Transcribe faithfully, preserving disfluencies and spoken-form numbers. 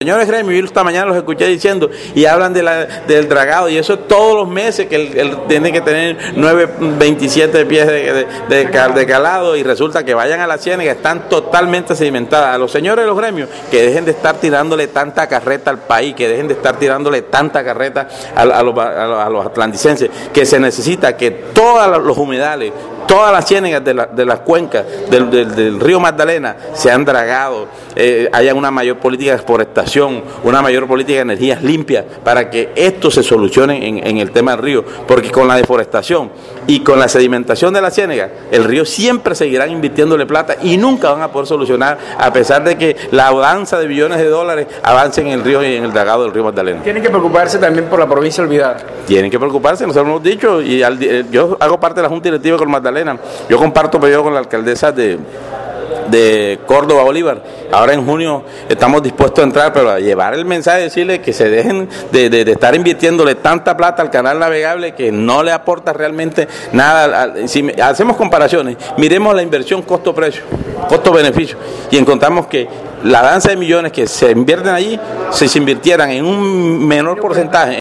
Señores gremios, yo esta mañana los escuché diciendo y hablan de la, del dragado, y eso todos los meses que él, él tiene que tener nueve, veintisiete pies de, de, de, de calado, y resulta que vayan a la ciénaga, están totalmente sedimentadas. A los señores de los gremios, que dejen de estar tirándole tanta carreta al país, que dejen de estar tirándole tanta carreta a, a, los, a, los, a los atlanticenses, que se necesita que todos los humedales, todas las ciénagas de, la, de las cuencas del, del, del río Magdalena sean dragados, eh, haya una mayor política de forestación, una mayor política de energías limpias, para que esto se solucione en, en el tema del río, porque con la deforestación y con la sedimentación de la ciénaga, el río siempre seguirán invirtiéndole plata y nunca van a poder solucionar, a pesar de que la danza de billones de dólares avance en el río y en el dragado del río Magdalena. Tienen que preocuparse también por la provincia olvidada. Tienen que preocuparse, nosotros hemos dicho, y al, yo hago parte de la Junta Directiva con Magdalena. Yo comparto periodo con la alcaldesa de, de Córdoba, Bolívar. Ahora en junio estamos dispuestos a entrar, pero a llevar el mensaje de decirle que se dejen de, de, de estar invirtiéndole tanta plata al canal navegable que no le aporta realmente nada. Si hacemos comparaciones, miremos la inversión costo-precio, costo-beneficio, y encontramos que la danza de millones que se invierten allí, si se invirtieran en un menor porcentaje